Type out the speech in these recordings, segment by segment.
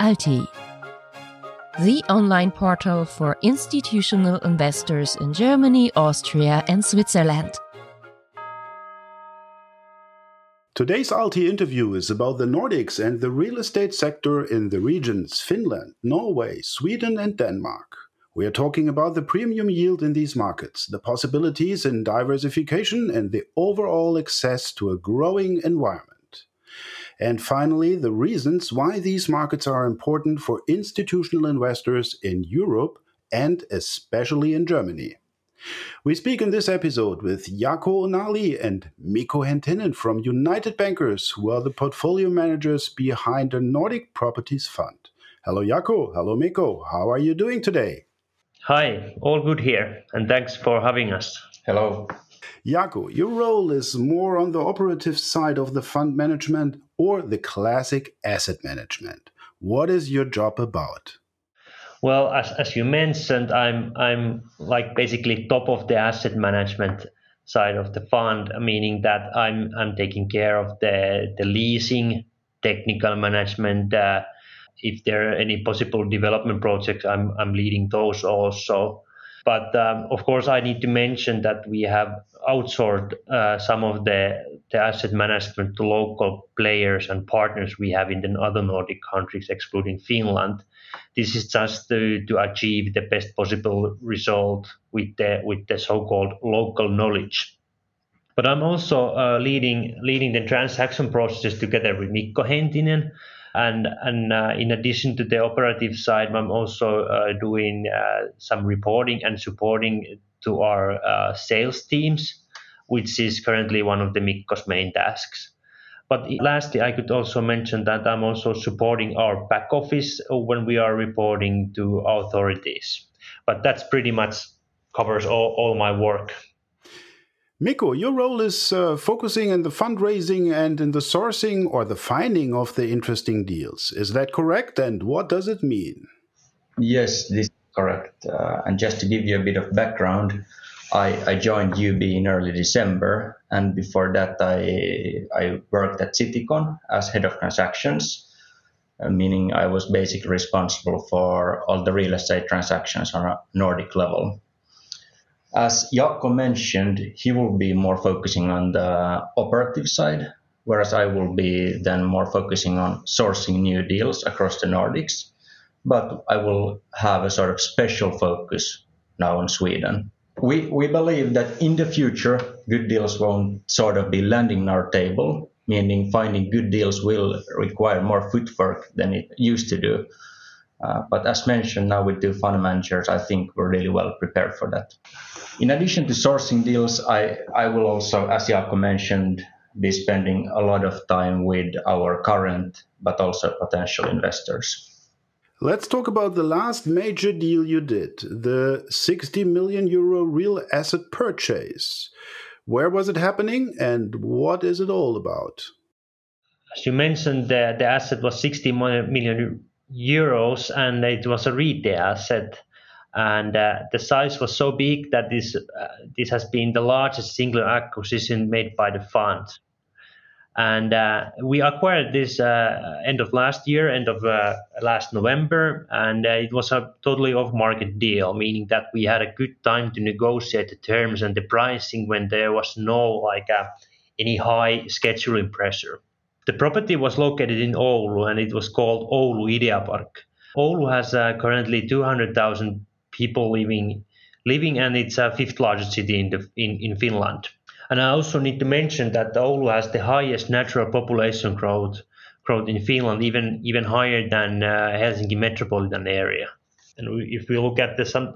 Alti, the online portal for institutional investors in Germany, Austria, and Switzerland. Today's Alti interview is about the Nordics and the real estate sector in the regions Finland, Norway, Sweden, and Denmark. We are talking about the premium yield in these markets, the possibilities in diversification, and the overall access to a growing environment. And finally, the reasons why these markets are important for institutional investors in Europe and especially in Germany. We speak in this episode with Jaakko Onali and Mikko Henttinen from United Bankers, who are the portfolio managers behind the Nordic Properties Fund. Hello, Jaakko. Hello, Mikko. How are you doing today? Hi, all good here, and thanks for having us. Hello. Jaakko, your role is more on the operative side of the fund management or the classic asset management. What is your job about? Well, as you mentioned, I'm like basically top of the asset management side of the fund, meaning that I'm taking care of the leasing, technical management. If there are any possible development projects, I'm leading those also. But of course, I need to mention that we have outsourced some of the asset management to local players and partners we have in the other Nordic countries, excluding Finland. This is just to achieve the best possible result with the so-called local knowledge. But I'm also leading the transaction process together with Mikko Henttinen. And in addition to the operative side, I'm also doing some reporting and supporting to our sales teams, which is currently one of the Mikko's main tasks. But lastly, I could also mention that I'm also supporting our back office when we are reporting to authorities. But that's pretty much covers all my work. Mikko, your role is focusing in the fundraising and in the sourcing or the finding of the interesting deals. Is that correct? And what does it mean? Yes, this is correct. And just to give you a bit of background, I joined UB in early December. And before that, I worked at Citycon as head of transactions, meaning I was basically responsible for all the real estate transactions on a Nordic level. As Jaakko mentioned, he will be more focusing on the operative side, whereas I will be then more focusing on sourcing new deals across the Nordics. But I will have a sort of special focus now on Sweden. We believe that in the future, good deals won't sort of be landing on our table, meaning finding good deals will require more footwork than it used to do. But as mentioned, now with two fund managers, I think we're really well prepared for that. In addition to sourcing deals, I will also, as Jaakko mentioned, be spending a lot of time with our current but also potential investors. Let's talk about the last major deal you did, the 60 million euro real asset purchase. Where was it happening and what is it all about? As you mentioned, the asset was 60 million euros and it was a retail asset. And the size was so big that this has been the largest single acquisition made by the fund. And we acquired this end of last year, end of last November, and it was a totally off-market deal, meaning that we had a good time to negotiate the terms and the pricing when there was no any high scheduling pressure. The property was located in Oulu, and it was called Oulu Ideapark. Oulu has currently 200,000 people living, and it's a fifth largest city in Finland. And I also need to mention that Oulu has the highest natural population growth in Finland, even higher than Helsinki metropolitan area. And if we look at some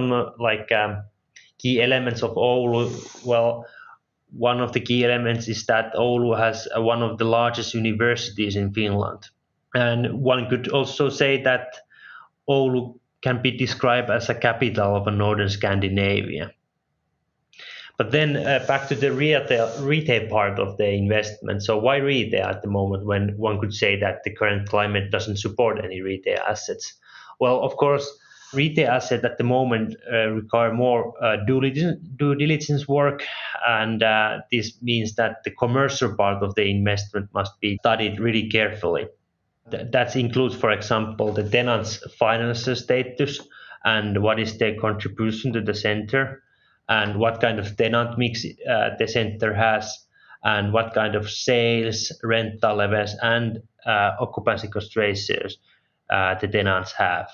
key elements of Oulu, well, one of the key elements is that Oulu has one of the largest universities in Finland. And one could also say that Oulu can be described as a capital of northern Scandinavia. But then back to the retail part of the investment. So why retail at the moment when one could say that the current climate doesn't support any retail assets? Well, of course, retail assets at the moment require more due diligence work, and this means that the commercial part of the investment must be studied really carefully. That includes, for example, the tenant's financial status and what is their contribution to the center, and what kind of tenant mix the center has, and what kind of sales, rental levels, and occupancy cost ratios the tenants have.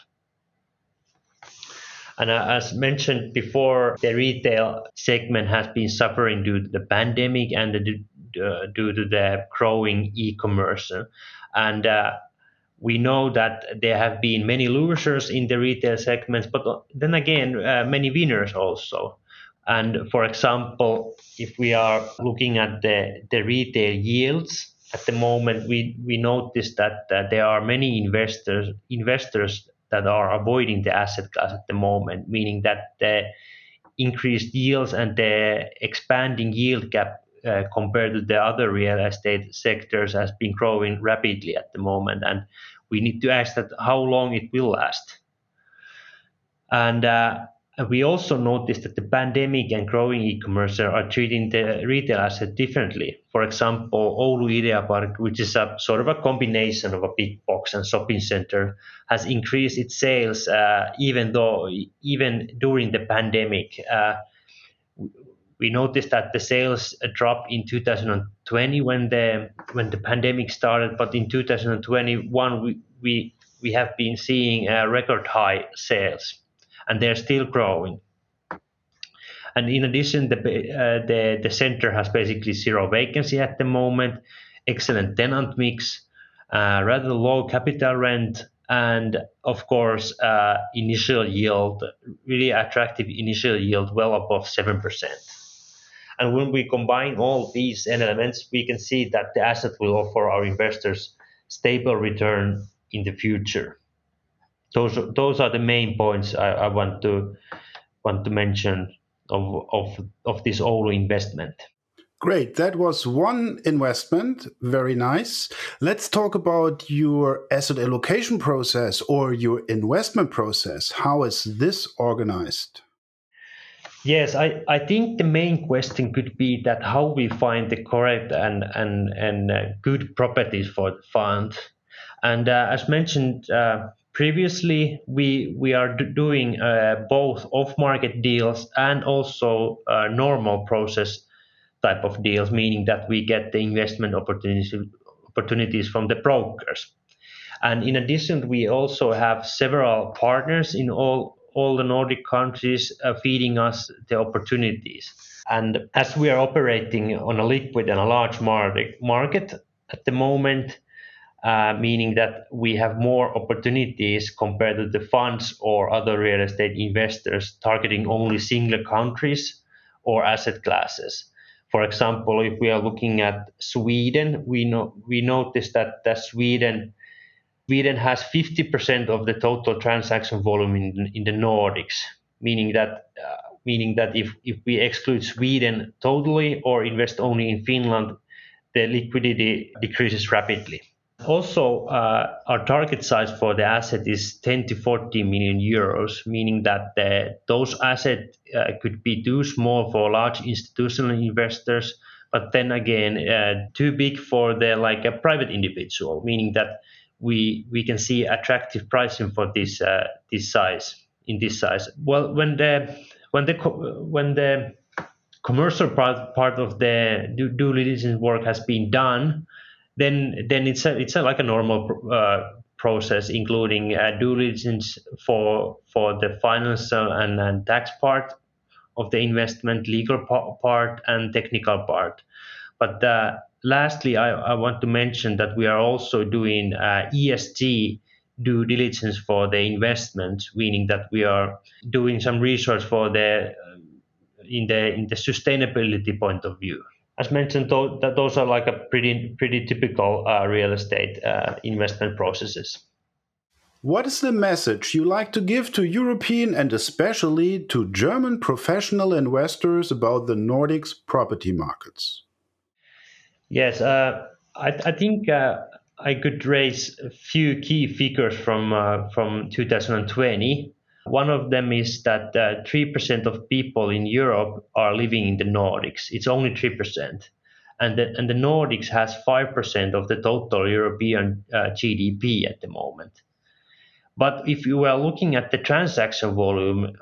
And as mentioned before, the retail segment has been suffering due to the pandemic and due to the growing e-commerce. And we know that there have been many losers in the retail segments, but then again, many winners also. And for example, if we are looking at the retail yields, at the moment, we notice that there are many investors that are avoiding the asset class at the moment, meaning that the increased yields and the expanding yield gap compared to the other real estate sectors has been growing rapidly at the moment. And we need to ask that how long it will last. And we also noticed that the pandemic and growing e-commerce are treating the retail asset differently. For example, Oulu Ideapark, which is a sort of a combination of a big box and shopping center, has increased its sales even during the pandemic. We noticed that the sales dropped in 2020 when the pandemic started, but in 2021 we have been seeing record high sales, and they're still growing. And in addition, the center has basically zero vacancy at the moment, excellent tenant mix, rather low capital rent, and of course, initial yield, really attractive initial yield, well above 7%. And when we combine all these elements, we can see that the asset will offer our investors stable return in the future. Those are the main points I want to mention of this Oulu investment. Great. That was one investment. Very nice. Let's talk about your asset allocation process or your investment process. How is this organized? Yes, I think the main question could be that how we find the correct and good properties for the fund. And as mentioned previously, we are doing both off-market deals and also normal process type of deals, meaning that we get the investment opportunities from the brokers. And in addition, we also have several partners in all the Nordic countries feeding us the opportunities. And as we are operating on a liquid and a large market at the moment, meaning that we have more opportunities compared to the funds or other real estate investors targeting only single countries or asset classes. For example, if we are looking at Sweden, we notice that Sweden has 50% of the total transaction volume in the Nordics, meaning that if we exclude Sweden totally or invest only in Finland, the liquidity decreases rapidly. Also, our target size for the asset is 10 to 40 million euros, meaning that those assets could be too small for large institutional investors, but then again, too big for a private individual, meaning that we can see attractive pricing for this size. Well, when the commercial part of the due diligence work has been done, then it's like a normal process, including due diligence for the financial and tax part of the investment, legal part, and technical part. But lastly, I want to mention that we are also doing ESG due diligence for the investments, meaning that we are doing some research for in the sustainability point of view. As mentioned, those are like a pretty typical real estate investment processes. What is the message you like to give to European and especially to German professional investors about the Nordics property markets? Yes, I think I could raise a few key figures from 2020. One of them is that 3% of people in Europe are living in the Nordics. It's only 3%. and the Nordics has 5% of the total European GDP at the moment. But if you are looking at the transaction volume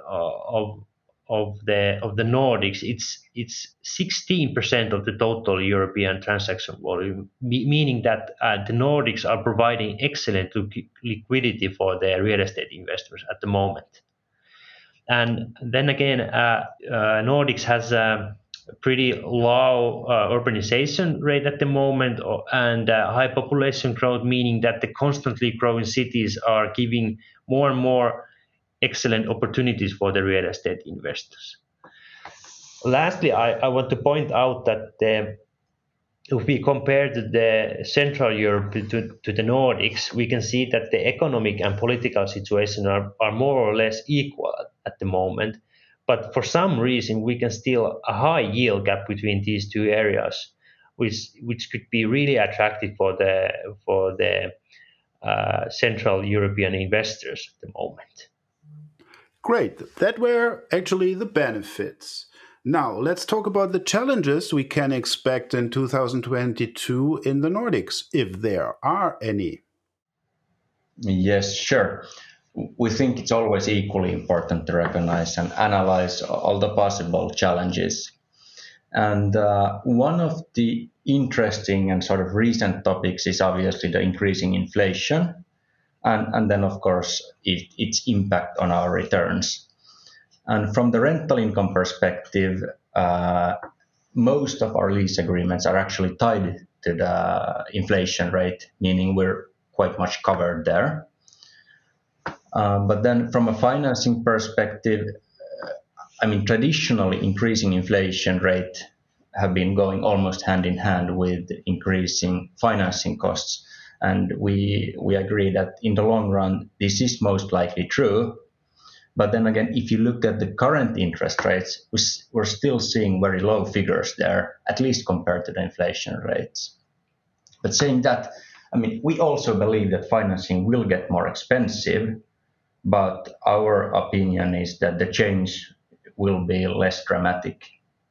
of the Nordics, it's 16% of the total European transaction volume, meaning that the Nordics are providing excellent liquidity for the real estate investors at the moment. And then again, Nordics has a pretty low urbanization rate at the moment, and high population growth, meaning that the constantly growing cities are giving more and more excellent opportunities for the real estate investors. Lastly, I want to point out that if we compare the Central Europe to the Nordics, we can see that the economic and political situation are more or less equal at the moment. But for some reason, we can still a high yield gap between these two areas, which could be really attractive for the Central European investors at the moment. Great. That were actually the benefits. Now, let's talk about the challenges we can expect in 2022 in the Nordics, if there are any. Yes, sure. We think it's always equally important to recognize and analyze all the possible challenges. And one of the interesting and sort of recent topics is obviously the increasing inflation, and then, of course, its impact on our returns. And from the rental income perspective, most of our lease agreements are actually tied to the inflation rate, meaning we're quite much covered there. But then from a financing perspective, traditionally increasing inflation rate have been going almost hand in hand with increasing financing costs. And we agree that in the long run, this is most likely true. But then again, if you look at the current interest rates, we're still seeing very low figures there, at least compared to the inflation rates. But saying that, we also believe that financing will get more expensive, but our opinion is that the change will be less dramatic.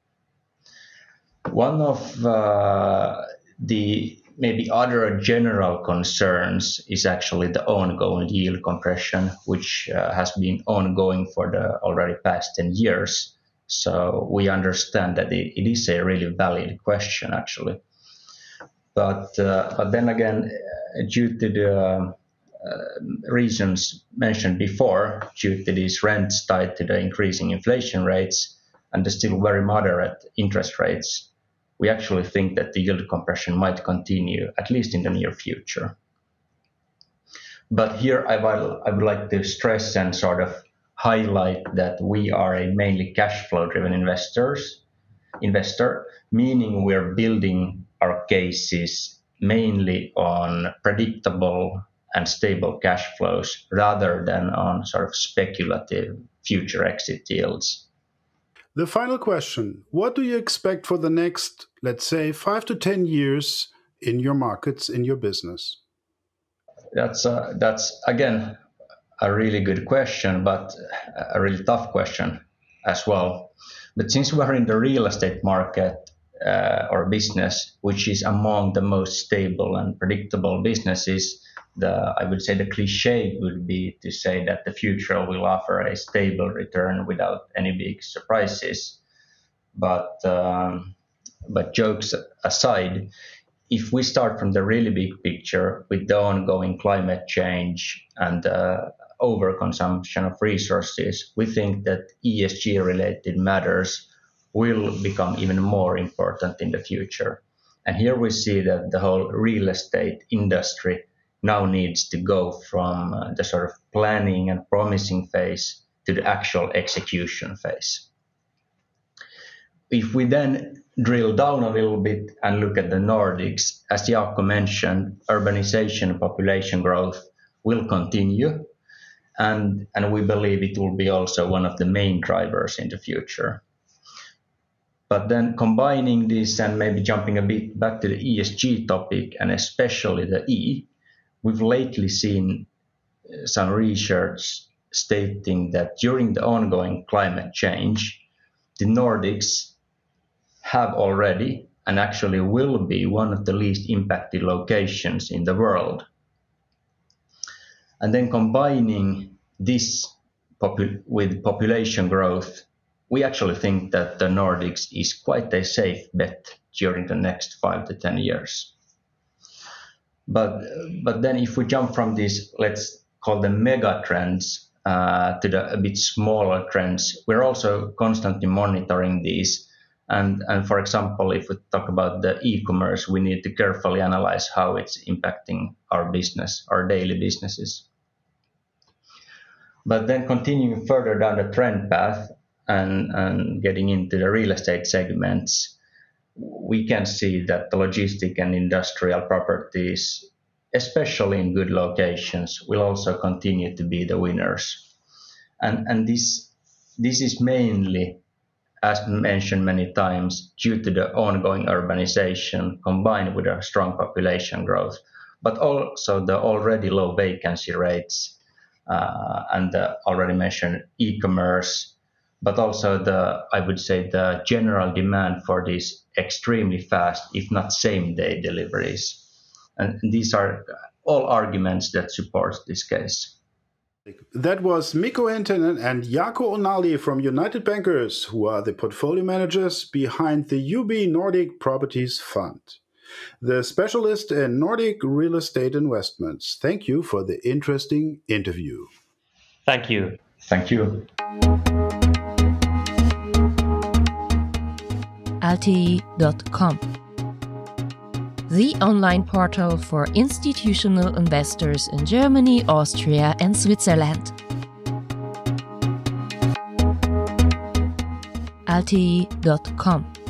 One of the maybe other general concerns is actually the ongoing yield compression, which has been ongoing for the already past 10 years. So we understand that it is a really valid question, actually. But then again, due to the reasons mentioned before, due to these rents tied to the increasing inflation rates and the still very moderate interest rates, we actually think that the yield compression might continue, at least in the near future. But here I would like to stress and sort of highlight that we are a mainly cash flow driven investor, meaning we're building our cases mainly on predictable and stable cash flows rather than on sort of speculative future exit yields. The final question, what do you expect for the next, let's say, 5 to 10 years in your markets, in your business? That's again, a really good question, but a really tough question as well. But since we're in the real estate market or business, which is among the most stable and predictable businesses, I would say the cliche would be to say that the future will offer a stable return without any big surprises. But jokes aside, if we start from the really big picture with the ongoing climate change and overconsumption of resources, we think that ESG-related matters will become even more important in the future. And here we see that the whole real estate industry now needs to go from the sort of planning and promising phase to the actual execution phase. If we then drill down a little bit and look at the Nordics, as Jaakko mentioned, urbanization and population growth will continue, and we believe it will be also one of the main drivers in the future. But then combining this and maybe jumping a bit back to the ESG topic, and especially the E, we've lately seen some research stating that during the ongoing climate change, the Nordics have already and actually will be one of the least impacted locations in the world. And then combining this with population growth, we actually think that the Nordics is quite a safe bet during the next 5 to 10 years. But then if we jump from these, let's call them mega trends, to the a bit smaller trends, we're also constantly monitoring these. And for example, if we talk about the e-commerce, we need to carefully analyze how it's impacting our business, our daily businesses. But then continuing further down the trend path and getting into the real estate segments, we can see that the logistic and industrial properties, especially in good locations, will also continue to be the winners. And this is mainly, as mentioned many times, due to the ongoing urbanization combined with a strong population growth, but also the already low vacancy rates and the already mentioned e-commerce, but also I would say the general demand for these extremely fast, if not same-day deliveries. And these are all arguments that support this case. That was Mikko Entinen and Jaakko Onali from United Bankers, who are the portfolio managers behind the UB Nordic Properties Fund, the specialist in Nordic real estate investments. Thank you for the interesting interview. Thank you. Thank you. Alti.com, the online portal for institutional investors in Germany, Austria, and Switzerland. Alti.com